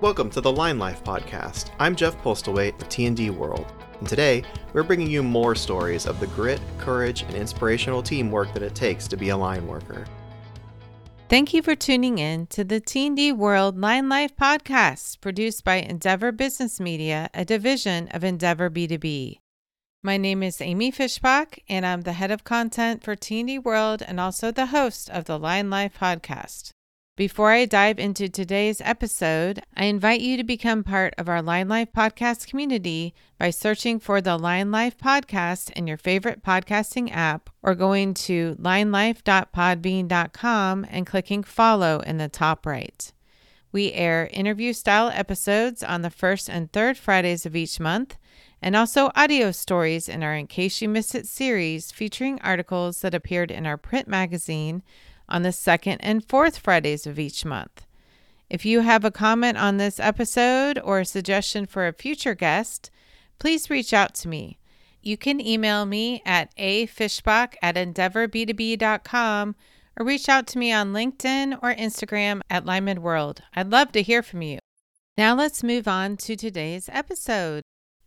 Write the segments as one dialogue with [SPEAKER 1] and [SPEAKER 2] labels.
[SPEAKER 1] Welcome to the Line Life Podcast. I'm Jeff Postlethwaite of T&D World, and today we're bringing you more stories of the grit, courage, and inspirational teamwork that it takes to be a line worker.
[SPEAKER 2] Thank you for tuning in to the T&D World Line Life Podcast, produced by Endeavor Business Media, a division of Endeavor B2B. My name is Amy Fischbach, and I'm the head of content for T&D World and also the host of the Line Life Podcast. Before I dive into today's episode, I invite you to become part of our Line Life Podcast community by searching for the Line Life Podcast in your favorite podcasting app or going to linelife.podbean.com and clicking follow in the top right. We air interview-style episodes on the first and third Fridays of each month, and also audio stories in our In Case You Missed It series featuring articles that appeared in our print magazine on the second and fourth Fridays of each month. If you have a comment on this episode or a suggestion for a future guest, please reach out to me. You can email me at afischbach@endeavorb2b.com or reach out to me on LinkedIn or Instagram at Lineman World. I'd love to hear from you. Now let's move on to today's episode.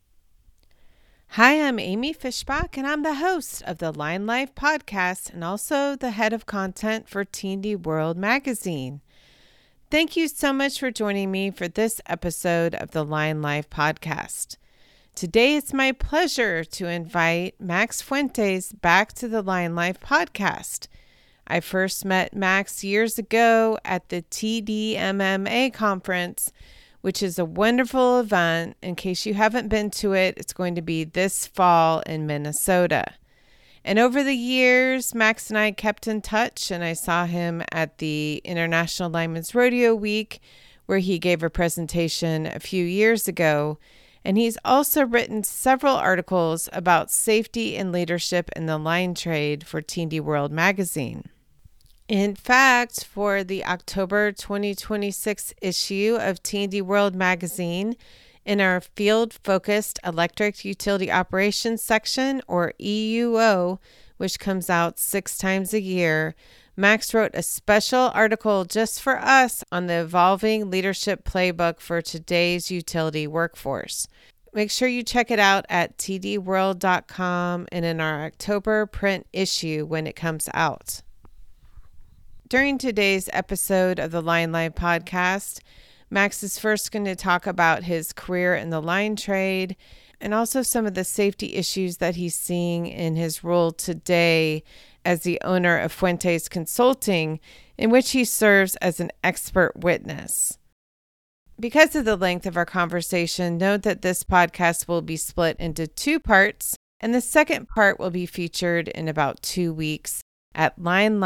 [SPEAKER 2] Hi, I'm Amy Fischbach, and I'm the host of the Line Life Podcast and also the head of content for T&D World magazine. Thank you so much for joining me for this episode of the Line Life Podcast. Today, it's my pleasure to invite Max Fuentes back to the Line Life Podcast. I first met Max years ago at the TDMMA conference, which is a wonderful event. In case you haven't been to it, it's going to be this fall in Minnesota. And over the years, Max and I kept in touch, and I saw him at the International Lineman's Rodeo Week, where he gave a presentation a few years ago. And he's also written several articles about safety and leadership in the line trade for T&D World magazine. In fact, for the October 2026 issue of T&D World magazine, in our field-focused electric utility operations section, or EUO, which comes out 6 times a year, Max wrote a special article just for us on the evolving leadership playbook for today's utility workforce. Make sure you check it out at tdworld.com and in our October print issue when it comes out. During today's episode of the Line Life Podcast, Max is first going to talk about his career in the line trade and also some of the safety issues that he's seeing in his role today as the owner of Fuentes Consulting, in which he serves as an expert witness. Because of the length of our conversation, note that this podcast will be split into 2 parts, and the second part will be featured in about 2 weeks at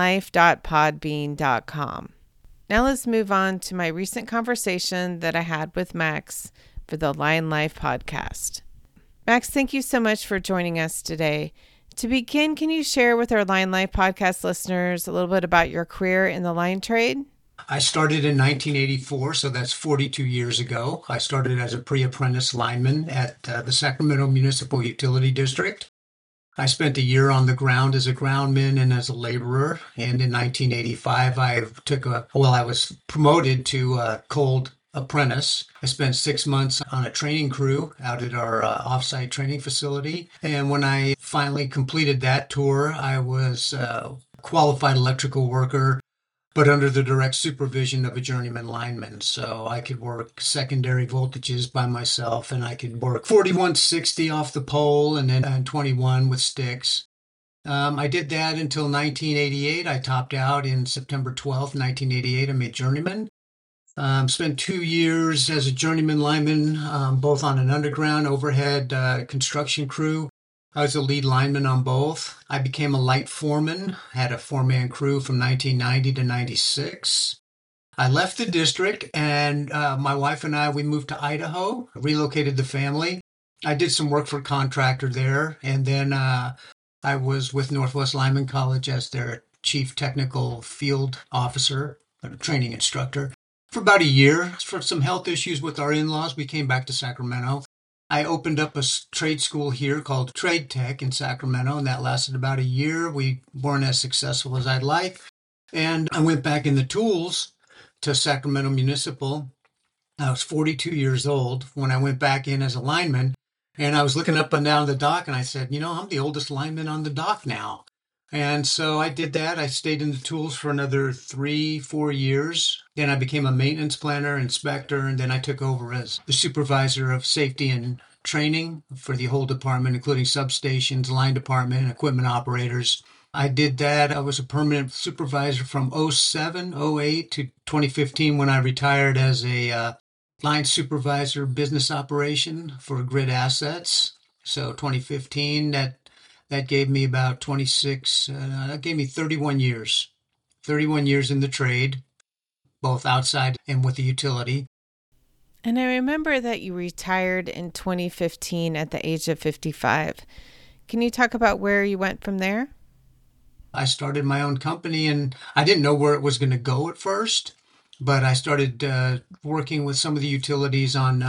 [SPEAKER 2] linelife.podbean.com. Now let's move on to my recent conversation that I had with Max for the Line Life Podcast. Max, thank you so much for joining us today. To begin, can you share with our Line Life Podcast listeners a little bit about your career in the line trade?
[SPEAKER 3] I started in 1984, so that's 42 years ago. I started as a pre-apprentice lineman at the Sacramento Municipal Utility District. I spent a year on the ground as a groundman and as a laborer. And in 1985, I was promoted to a cold apprentice. I spent 6 months on a training crew out at our offsite training facility. And when I finally completed that tour, I was a qualified electrical worker, but under the direct supervision of a journeyman lineman. So I could work secondary voltages by myself, and I could work 4160 off the pole and then 21 with sticks. I did that until 1988. I topped out in September 12th, 1988. I'm a journeyman. Spent 2 years as a journeyman lineman, both on an underground overhead construction crew. I was a lead lineman on both. I became a light foreman, had a 4-man crew from 1990 to 96. I left the district, and my wife and we moved to Idaho, relocated the family. I did some work for a contractor there, and then I was with Northwest Lineman College as their chief technical field officer, or training instructor, for about a year. For some health issues with our in-laws, we came back to Sacramento. I opened up a trade school here called Trade Tech in Sacramento, and that lasted about a year. We weren't as successful as I'd like. And I went back in the tools to Sacramento Municipal I was 42 years old when I went back in as a lineman, and I was looking up and down the dock, and I said, I'm the oldest lineman on the dock now. And so I did that. I stayed in the tools for another 3, 4 years. Then I became a maintenance planner, inspector, and then I took over as the supervisor of safety and training for the whole department, including substations, line department, equipment operators. I did that. I was a permanent supervisor from '07, '08 to 2015 when I retired as a line supervisor, business operation for Grit Assets. So 2015, that gave me about 26, that gave me 31 years. 31 years in the trade, both outside and with the utility.
[SPEAKER 2] And I remember that you retired in 2015 at the age of 55. Can you talk about where you went from there?
[SPEAKER 3] I started my own company, and I didn't know where it was going to go at first, but I started working with some of the utilities on,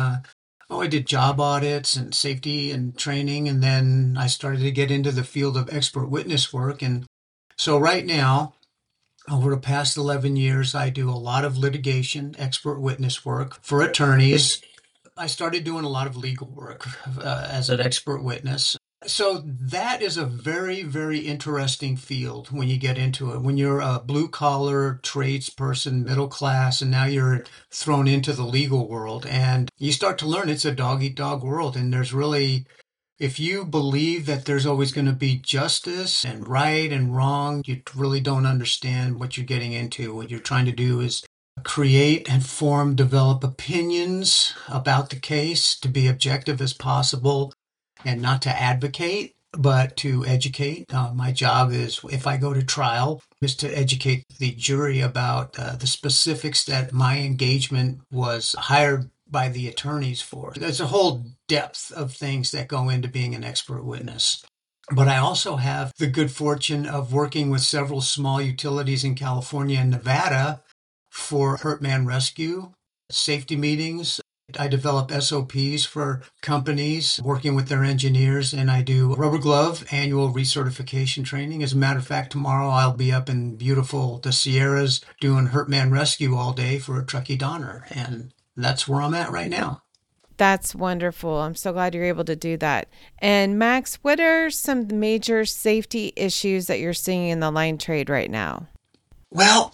[SPEAKER 3] I did job audits and safety and training, and then I started to get into the field of expert witness work. And so right now, over the past 11 years, I do a lot of litigation, expert witness work for attorneys. I started doing a lot of legal work as an expert witness. So that is a very, very interesting field when you get into it. When you're a blue-collar tradesperson, middle class, and now you're thrown into the legal world, and you start to learn it's a dog-eat-dog world. And there's really, if you believe that there's always going to be justice and right and wrong, you really don't understand what you're getting into. What you're trying to do is create and develop opinions about the case to be objective as possible, and not to advocate, but to educate. My job is, if I go to trial, is to educate the jury about the specifics that my engagement was hired by the attorneys for. There's a whole depth of things that go into being an expert witness. But I also have the good fortune of working with several small utilities in California and Nevada for Hurt Man Rescue, safety meetings. I develop SOPs for companies, working with their engineers, and I do rubber glove annual recertification training. As a matter of fact, tomorrow I'll be up in beautiful the Sierras doing Hurt Man Rescue all day for a Truckee Donner, and that's where I'm at right now.
[SPEAKER 2] That's wonderful. I'm so glad you're able to do that. And Max, what are some major safety issues that you're seeing in the line trade right now?
[SPEAKER 3] Well,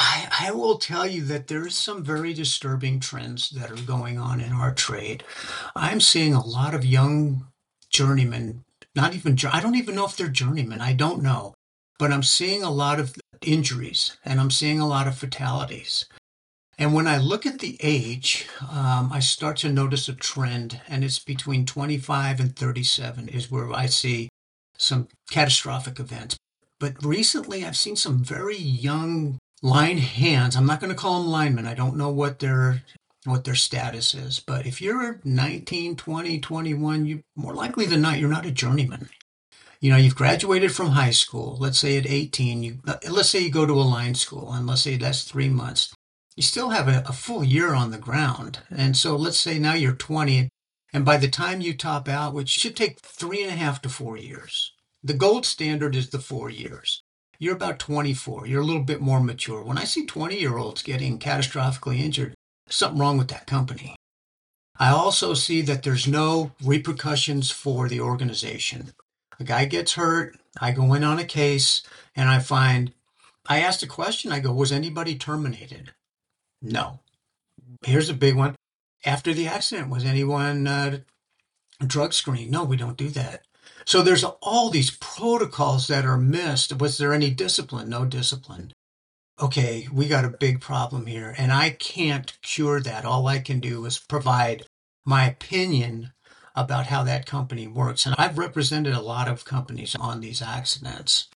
[SPEAKER 3] I will tell you that there's some very disturbing trends that are going on in our trade. I'm seeing a lot of young journeymen, I don't even know if they're journeymen, I don't know. But I'm seeing a lot of injuries, and I'm seeing a lot of fatalities. And when I look at the age, I start to notice a trend, and it's between 25 and 37 is where I see some catastrophic events. But recently I've seen some very young line hands. I'm not going to call them linemen. I don't know what their status is. But if you're 19, 20, 21, you more likely than not, you're not a journeyman. You've graduated from high school. Let's say at 18, let's say you go to a line school, and let's say that's 3 months. You still have a full year on the ground. And so let's say now you're 20, and by the time you top out, which should take 3.5 to 4 years, the gold standard is the 4 years. You're about 24. You're a little bit more mature. When I see 20-year-olds getting catastrophically injured, there's something wrong with that company. I also see that there's no repercussions for the organization. A guy gets hurt, I go in on a case, and I asked a question, I go, was anybody terminated? No. Here's a big one. After the accident, was anyone drug screened? No, we don't do that. So there's all these protocols that are missed. Was there any discipline? No discipline. Okay, we got a big problem here, and I can't cure that. All I can do is provide my opinion about how that company works. And I've represented a lot of companies on these accidents.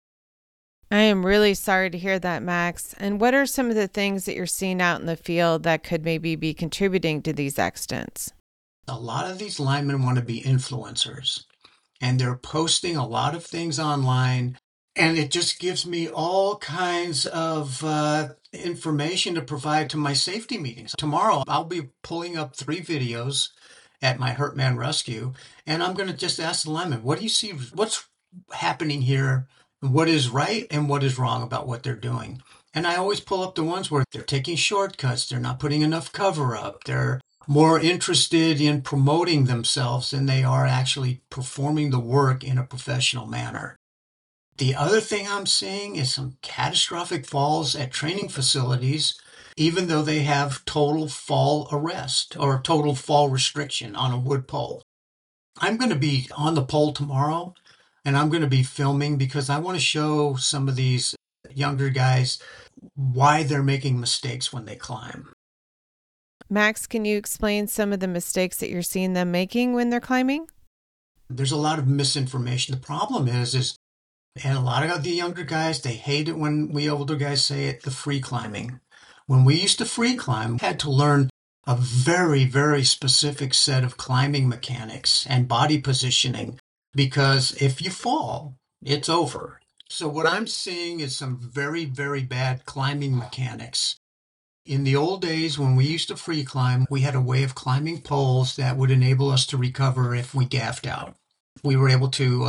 [SPEAKER 2] I am really sorry to hear that, Max. And what are some of the things that you're seeing out in the field that could maybe be contributing to these accidents?
[SPEAKER 3] A lot of these linemen want to be influencers, and they're posting a lot of things online, and it just gives me all kinds of information to provide to my safety meetings. Tomorrow, I'll be pulling up 3 videos at my Hurt Man Rescue, and I'm going to just ask the lineman, what do you see? What's happening here? What is right and what is wrong about what they're doing? And I always pull up the ones where they're taking shortcuts, they're not putting enough cover up, they're more interested in promoting themselves than they are actually performing the work in a professional manner. The other thing I'm seeing is some catastrophic falls at training facilities, even though they have total fall arrest or total fall restriction on a wood pole. I'm going to be on the pole tomorrow, and I'm going to be filming because I want to show some of these younger guys why they're making mistakes when they climb.
[SPEAKER 2] Max, can you explain some of the mistakes that you're seeing them making when they're climbing?
[SPEAKER 3] There's a lot of misinformation. The problem is, and a lot of the younger guys, they hate it when we older guys say it, the free climbing. When we used to free climb, we had to learn a very, very specific set of climbing mechanics and body positioning, because if you fall, it's over. So what I'm seeing is some very, very bad climbing mechanics. In the old days, when we used to free climb, we had a way of climbing poles that would enable us to recover if we gaffed out. We were able to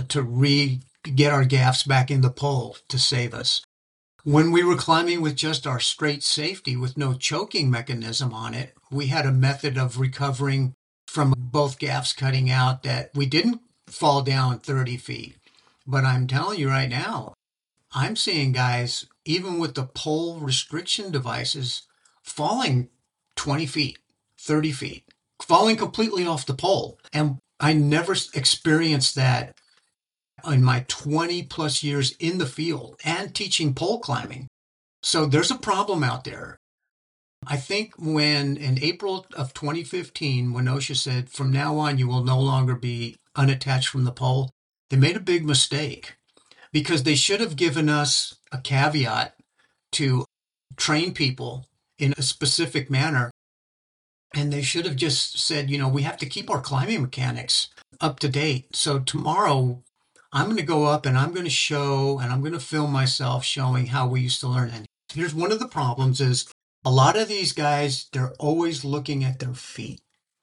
[SPEAKER 3] get our gaffs back in the pole to save us. When we were climbing with just our straight safety with no choking mechanism on it, we had a method of recovering from both gaffs cutting out that we didn't fall down 30 feet. But I'm telling you right now, I'm seeing guys, even with the pole restriction devices, falling 20 feet, 30 feet, falling completely off the pole. And I never experienced that in my 20 plus years in the field and teaching pole climbing. So there's a problem out there. I think when in April of 2015, when OSHA said, from now on, you will no longer be unattached from the pole, they made a big mistake because they should have given us a caveat to train people in a specific manner. And they should have just said, we have to keep our climbing mechanics up to date. So tomorrow, I'm going to go up and I'm going to show, and I'm going to film myself showing how we used to learn. And here's one of the problems is a lot of these guys, they're always looking at their feet.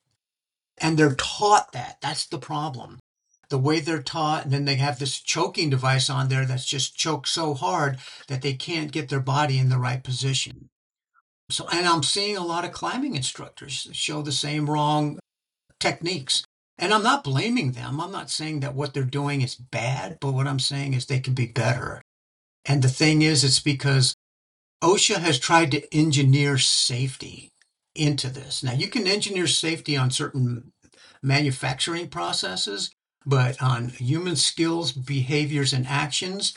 [SPEAKER 3] And they're taught that. That's the problem. The way they're taught, and then they have this choking device on there that's just choked so hard that they can't get their body in the right position. So, and I'm seeing a lot of climbing instructors show the same wrong techniques. And I'm not blaming them. I'm not saying that what they're doing is bad, but what I'm saying is they can be better. And the thing is, it's because OSHA has tried to engineer safety into this. Now, you can engineer safety on certain manufacturing processes, but on human skills, behaviors, and actions,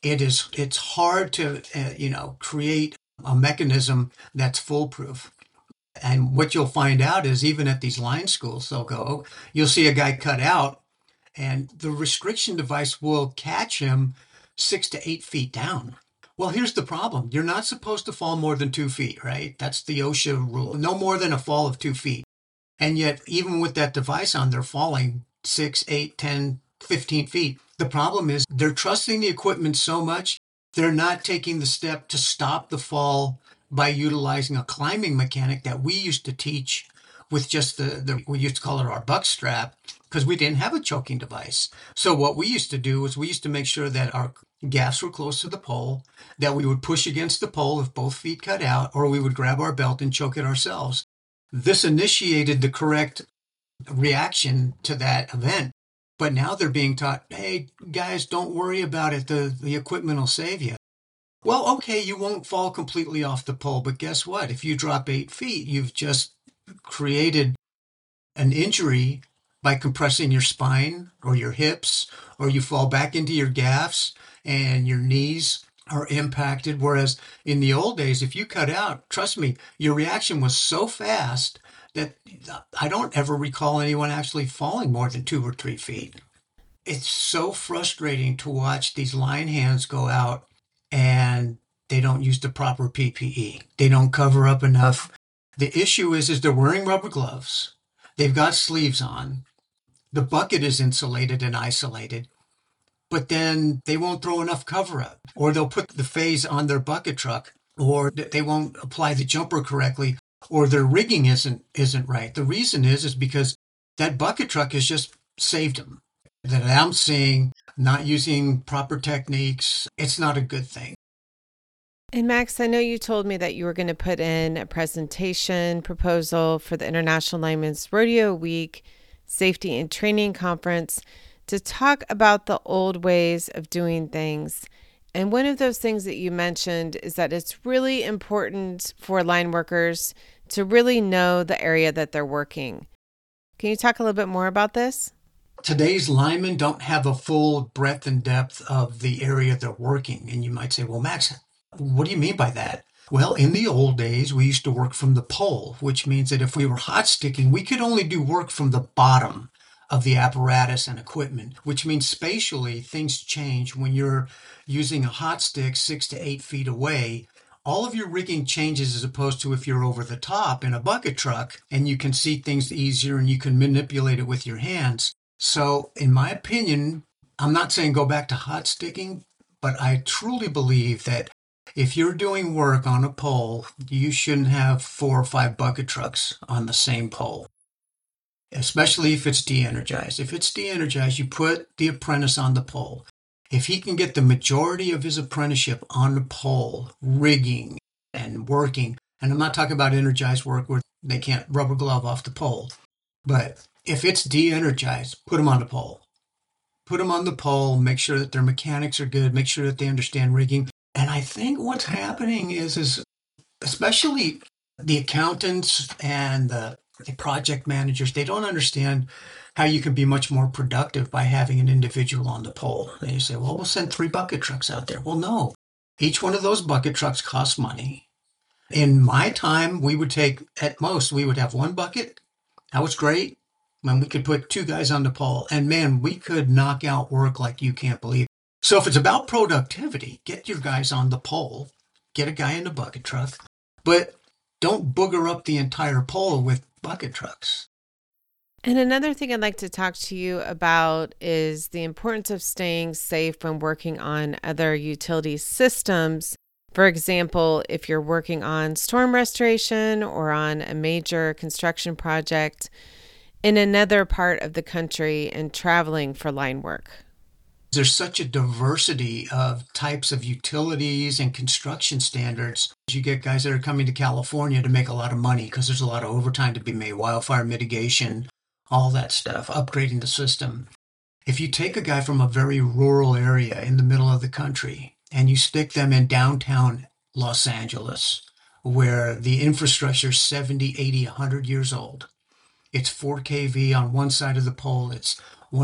[SPEAKER 3] it's hard to create a mechanism that's foolproof. And what you'll find out is even at these line schools, you'll see a guy cut out and the restriction device will catch him 6 to 8 feet down. Well, here's the problem. You're not supposed to fall more than 2 feet, right? That's the OSHA rule. No more than a fall of 2 feet. And yet, even with that device on, they're falling 6, 8, 10, 15 feet. The problem is they're trusting the equipment so much, they're not taking the step to stop the fall by utilizing a climbing mechanic that we used to teach with just we used to call it our buck strap because we didn't have a choking device. So what we used to do was we used to make sure that our gaffs were close to the pole, that we would push against the pole if both feet cut out, or we would grab our belt and choke it ourselves. This initiated the correct reaction to that event. But now they're being taught, hey, guys, don't worry about it. The equipment will save you. Well, okay, you won't fall completely off the pole, but guess what? If you drop 8 feet, you've just created an injury by compressing your spine or your hips, or you fall back into your gaffs and your knees are impacted. Whereas in the old days, if you cut out, trust me, your reaction was so fast that I don't ever recall anyone actually falling more than 2 or 3 feet. It's so frustrating to watch these line hands go out and they don't use the proper PPE. They don't cover up enough. The issue is they're wearing rubber gloves. They've got sleeves on. The bucket is insulated and isolated, but then they won't throw enough cover up, or they'll put the phase on their bucket truck, or they won't apply the jumper correctly, or their rigging isn't right. The reason is because that bucket truck has just saved them. That I'm seeing not using proper techniques, it's not a good thing.
[SPEAKER 2] And Max, I know you told me that you were going to put in a presentation proposal for the International Linemen's Rodeo Week Safety and Training Conference to talk about the old ways of doing things. And one of those things that you mentioned is that it's really important for line workers to really know the area that they're working. Can you talk a little bit more about this?
[SPEAKER 3] Today's linemen don't have a full breadth and depth of the area they're working. And you might say, well, Max, what do you mean by that? Well, in the old days, we used to work from the pole, which means that if we were hot sticking, we could only do work from the bottom of the apparatus and equipment, which means spatially things change when you're using a hot stick 6 to 8 feet away. All of your rigging changes as opposed to if you're over the top in a bucket truck and you can see things easier and you can manipulate it with your hands. So in my opinion, I'm not saying go back to hot sticking, but I truly believe that if you're doing work on a pole, you shouldn't have 4 or 5 bucket trucks on the same pole, especially if it's de-energized. If it's de-energized, you put the apprentice on the pole. If he can get the majority of his apprenticeship on the pole, rigging and working, and I'm not talking about energized work where they can't rubber glove off the pole, but if it's de-energized, put them on the pole. Put them on the pole, make sure that their mechanics are good, make sure that they understand rigging. And I think what's happening is especially the accountants and the project managers, they don't understand how you can be much more productive by having an individual on the pole. They say, well, we'll send 3 bucket trucks out there. Well, no. Each one of those bucket trucks costs money. In my time, we would take, at most, we would have 1 bucket. That was great. And we could put 2 guys on the pole. And man, we could knock out work like you can't believe. So if it's about productivity, get your guys on the pole, get a guy in the bucket truck, but don't booger up the entire pole with bucket trucks.
[SPEAKER 2] And another thing I'd like to talk to you about is the importance of staying safe when working on other utility systems. For example, if you're working on storm restoration or on a major construction project in another part of the country and traveling for line work.
[SPEAKER 3] There's such a diversity of types of utilities and construction standards. You get guys that are coming to California to make a lot of money because there's a lot of overtime to be made, wildfire mitigation, all that stuff, upgrading the system. If you take a guy from a very rural area in the middle of the country and you stick them in downtown Los Angeles, where the infrastructure is 70, 80, 100 years old, it's 4 kV on one side of the pole, it's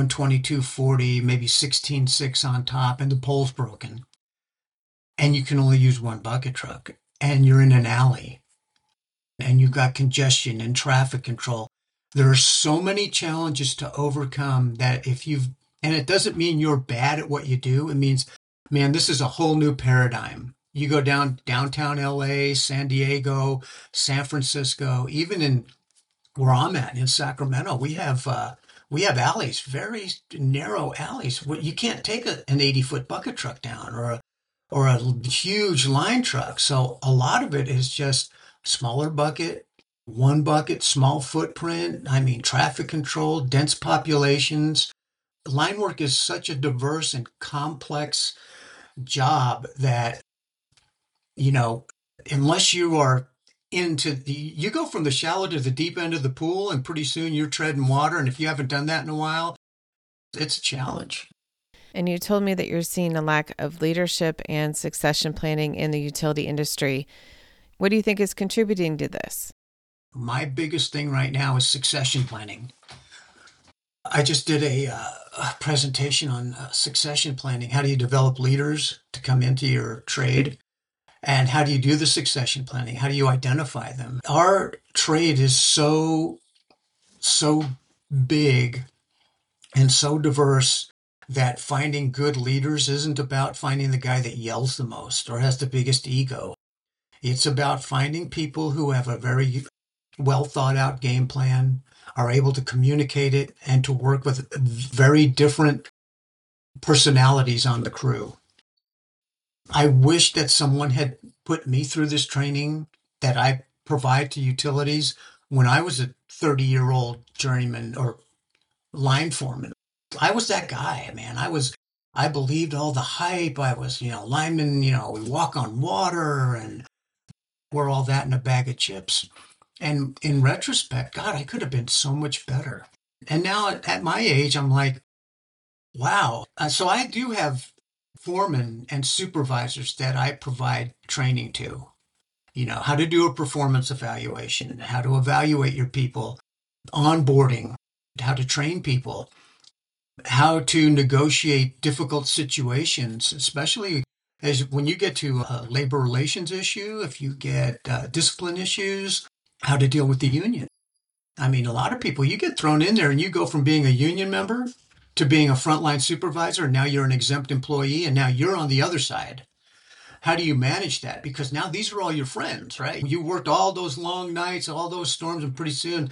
[SPEAKER 3] 122.40, maybe 16.6 on top, and the pole's broken. And you can only use 1 bucket truck, and you're in an alley, and you've got congestion and traffic control. There are so many challenges to overcome that and it doesn't mean you're bad at what you do. It means, man, this is a whole new paradigm. You go downtown LA, San Diego, San Francisco, even in where I'm at in Sacramento, we have alleys, very narrow alleys. You can't take an 80-foot bucket truck down or a huge line truck. So a lot of it is just smaller bucket, 1 bucket, small footprint. I mean, traffic control, dense populations. Line work is such a diverse and complex job that, unless you are you go from the shallow to the deep end of the pool, and pretty soon you're treading water. And if you haven't done that in a while, it's a challenge.
[SPEAKER 2] And you told me that you're seeing a lack of leadership and succession planning in the utility industry. What do you think is contributing to this?
[SPEAKER 3] My biggest thing right now is succession planning. I just did a presentation on succession planning. How do you develop leaders to come into your trade? And how do you do the succession planning? How do you identify them? Our trade is so big and so diverse that finding good leaders isn't about finding the guy that yells the most or has the biggest ego. It's about finding people who have a very well thought out game plan, are able to communicate it, and to work with very different personalities on the crew. I wish that someone had put me through this training that I provide to utilities when I was a 30-year-old journeyman or line foreman. I was that guy, man. I was I believed all the hype. I was, lineman, we walk on water and we're all that in a bag of chips. And in retrospect, God, I could have been so much better. And now at my age, I'm like, wow. So I do have foremen and supervisors that I provide training to, how to do a performance evaluation, how to evaluate your people, onboarding, how to train people, how to negotiate difficult situations, especially as when you get to a labor relations issue, if you get discipline issues, how to deal with the union. I mean, a lot of people, you get thrown in there and you go from being a union member to being a frontline supervisor. And now you're an exempt employee and now you're on the other side. How do you manage that? Because now these are all your friends, right? You worked all those long nights, all those storms, and pretty soon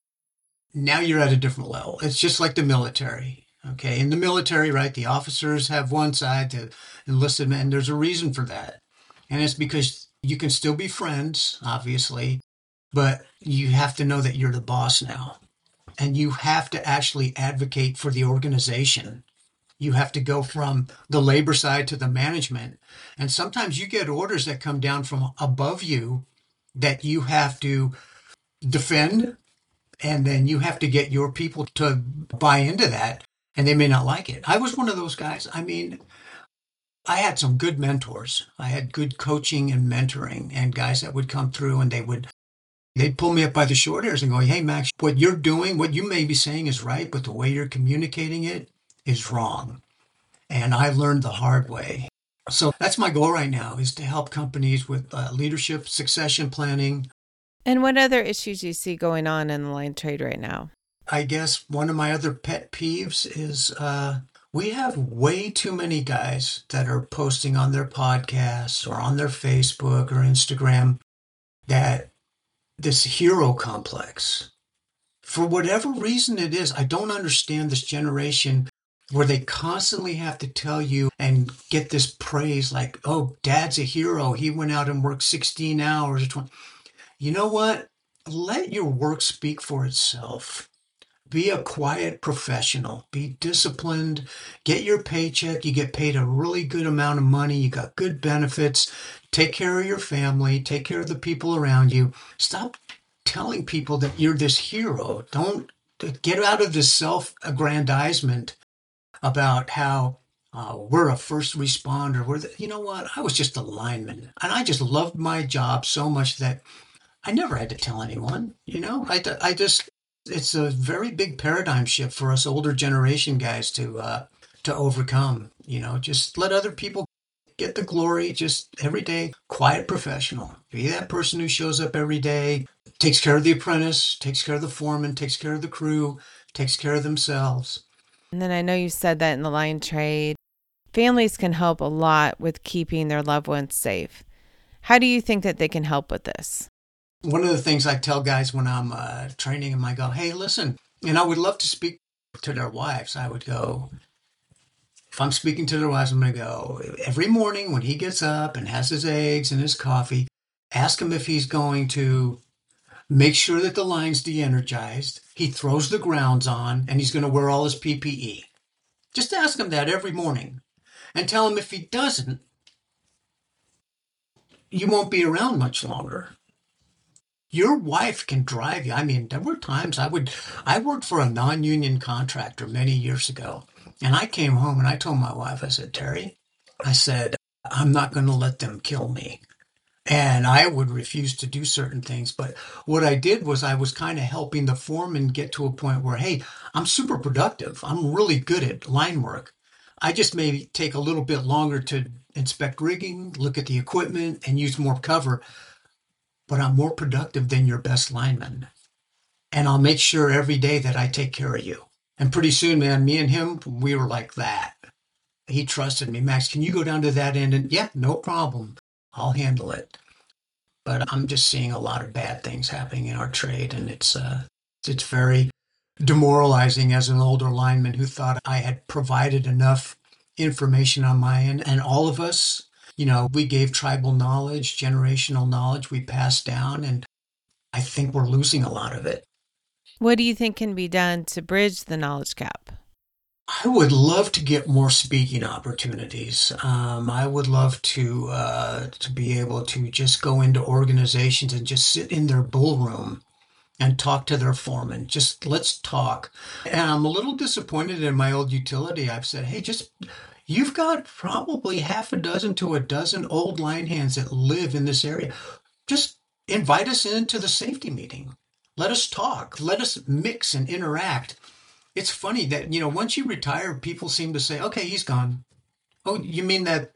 [SPEAKER 3] now you're at a different level. It's just like the military. Okay. In the military, right, the officers have one side, the enlisted men. There's a reason for that. And it's because you can still be friends, obviously, but you have to know that you're the boss now. And you have to actually advocate for the organization. You have to go from the labor side to the management. And sometimes you get orders that come down from above you that you have to defend. And then you have to get your people to buy into that. And they may not like it. I was one of those guys. I mean, I had some good mentors. I had good coaching and mentoring and guys that would come through and they'd pull me up by the short hairs and go, hey, Max, what you're doing, what you may be saying is right, but the way you're communicating it is wrong. And I learned the hard way. So that's my goal right now, is to help companies with leadership, succession planning.
[SPEAKER 2] And what other issues do you see going on in the line trade right now?
[SPEAKER 3] I guess one of my other pet peeves is we have way too many guys that are posting on their podcasts or on their Facebook or Instagram that this hero complex. For whatever reason it is, I don't understand this generation where they constantly have to tell you and get this praise like, oh, dad's a hero. He went out and worked 16 hours or 20. You know what? Let your work speak for itself. Be a quiet professional. Be disciplined. Get your paycheck. You get paid a really good amount of money. You got good benefits. Take care of your family. Take care of the people around you. Stop telling people that you're this hero. Don't get out of this self-aggrandizement about how we're a first responder. You know what? I was just a lineman, and I just loved my job so much that I never had to tell anyone. I just it's a very big paradigm shift for us older generation guys to overcome. Just let other people get the glory. Just every day, quiet professional. Be that person who shows up every day, takes care of the apprentice, takes care of the foreman, takes care of the crew, takes care of themselves.
[SPEAKER 2] And then I know you said that in the line trade, families can help a lot with keeping their loved ones safe. How do you think that they can help with this?
[SPEAKER 3] One of the things I tell guys when I'm training them, I go, hey, listen, and I would love to speak to their wives. I would go, if I'm speaking to their wives, I'm going to go, every morning when he gets up and has his eggs and his coffee, ask him if he's going to make sure that the line's de-energized, he throws the grounds on, and he's going to wear all his PPE. Just ask him that every morning. And tell him if he doesn't, you won't be around much longer. Your wife can drive you. I mean, there were times I worked for a non-union contractor many years ago. And I came home and I told my wife, I said, Terry, I said, I'm not going to let them kill me. And I would refuse to do certain things. But what I did was I was kind of helping the foreman get to a point where, hey, I'm super productive. I'm really good at line work. I just may take a little bit longer to inspect rigging, look at the equipment, and use more cover. But I'm more productive than your best lineman. And I'll make sure every day that I take care of you. And pretty soon, man, me and him, we were like that. He trusted me. Max, can you go down to that end? And yeah, no problem. I'll handle it. But I'm just seeing a lot of bad things happening in our trade. And it's very demoralizing as an older lineman who thought I had provided enough information on my end. And all of us, we gave tribal knowledge, generational knowledge we passed down. And I think we're losing a lot of it.
[SPEAKER 2] What do you think can be done to bridge the knowledge gap?
[SPEAKER 3] I would love to get more speaking opportunities. I would love to be able to just go into organizations and just sit in their bullroom and talk to their foreman. Just let's talk. And I'm a little disappointed in my old utility. I've said, hey, you've got probably half a dozen to a dozen old line hands that live in this area. Just invite us into the safety meeting. Let us talk. Let us mix and interact. It's funny that, once you retire, people seem to say, okay, he's gone. Oh, you mean that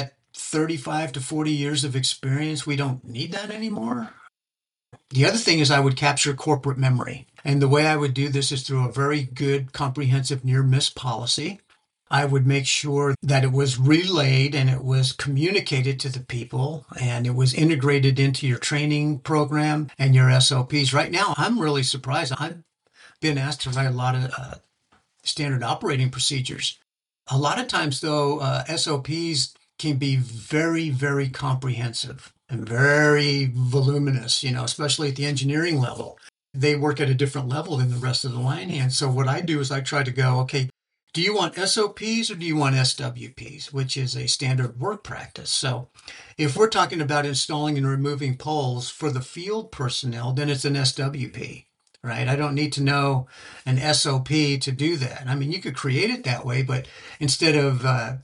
[SPEAKER 3] 35 to 40 years of experience, we don't need that anymore? The other thing is I would capture corporate memory. And the way I would do this is through a very good, comprehensive near-miss policy. I would make sure that it was relayed and it was communicated to the people and it was integrated into your training program and your SOPs. Right now, I'm really surprised. I've been asked to write a lot of standard operating procedures. A lot of times, though, SOPs can be very, very comprehensive and very voluminous, especially at the engineering level. They work at a different level than the rest of the line hands. So what I do is I try to go, okay, do you want SOPs or do you want SWPs, which is a standard work practice? So if we're talking about installing and removing poles for the field personnel, then it's an SWP. Right? I don't need to know an SOP to do that. I mean, you could create it that way, but instead of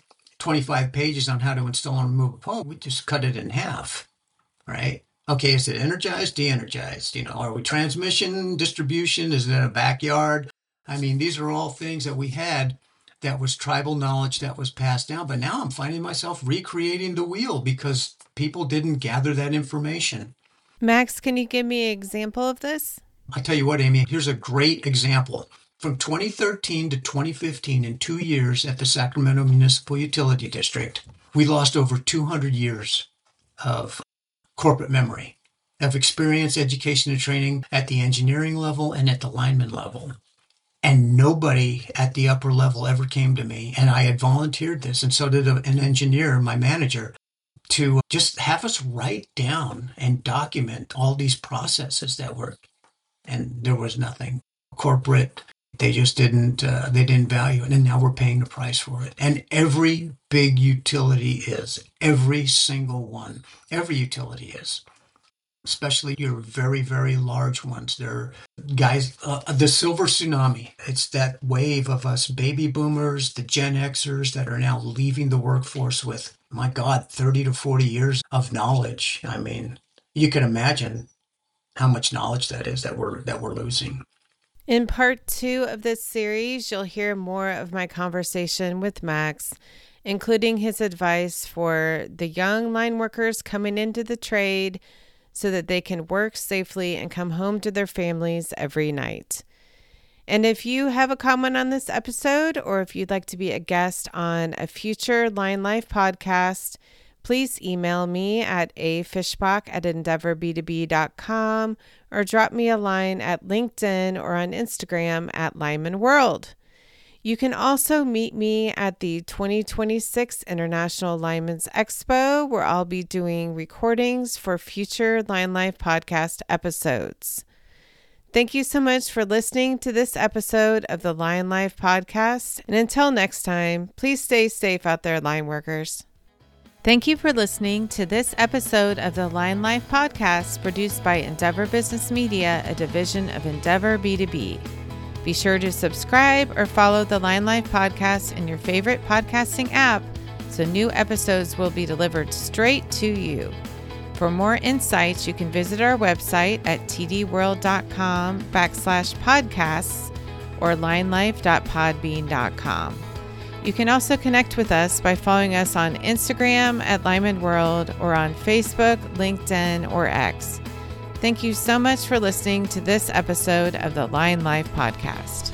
[SPEAKER 3] 25 pages on how to install and remove a pole, we just cut it in half, right? Okay, is it energized, de-energized? Are we transmission, distribution? Is it in a backyard? I mean, these are all things that we had that was tribal knowledge that was passed down, but now I'm finding myself recreating the wheel because people didn't gather that information.
[SPEAKER 2] Max, can you give me an example of this?
[SPEAKER 3] I tell you what, Amy, here's a great example. From 2013 to 2015, in 2 years at the Sacramento Municipal Utility District, we lost over 200 years of corporate memory, of experience, education, and training at the engineering level and at the lineman level. And nobody at the upper level ever came to me. And I had volunteered this, and so did an engineer, my manager, to just have us write down and document all these processes that were. And there was nothing. Corporate, they just didn't value it. And now we're paying the price for it. And every big utility is. Every single one. Every utility is. Especially your very, very large ones. They're guys, the silver tsunami. It's that wave of us baby boomers, the Gen Xers that are now leaving the workforce with, my God, 30 to 40 years of knowledge. I mean, you can imagine how much knowledge that is that we're losing.
[SPEAKER 2] In part 2 of this series, you'll hear more of my conversation with Max, including his advice for the young line workers coming into the trade so that they can work safely and come home to their families every night. And if you have a comment on this episode, or if you'd like to be a guest on a future Line Life podcast, please email me at afishbach@endeavorb2b.com or drop me a line at LinkedIn or on Instagram at Lineman World. You can also meet me at the 2026 International Linemen's Expo, where I'll be doing recordings for future Line Life podcast episodes. Thank you so much for listening to this episode of the Line Life podcast. And until next time, please stay safe out there, line workers. Thank you for listening to this episode of the Line Life podcast produced by Endeavor Business Media, a division of Endeavor B2B. Be sure to subscribe or follow the Line Life podcast in your favorite podcasting app so new episodes will be delivered straight to you. For more insights, you can visit our website at tdworld.com/podcasts or linelife.podbean.com. You can also connect with us by following us on Instagram at Lineman World or on Facebook, LinkedIn, or X. Thank you so much for listening to this episode of the Line Life podcast.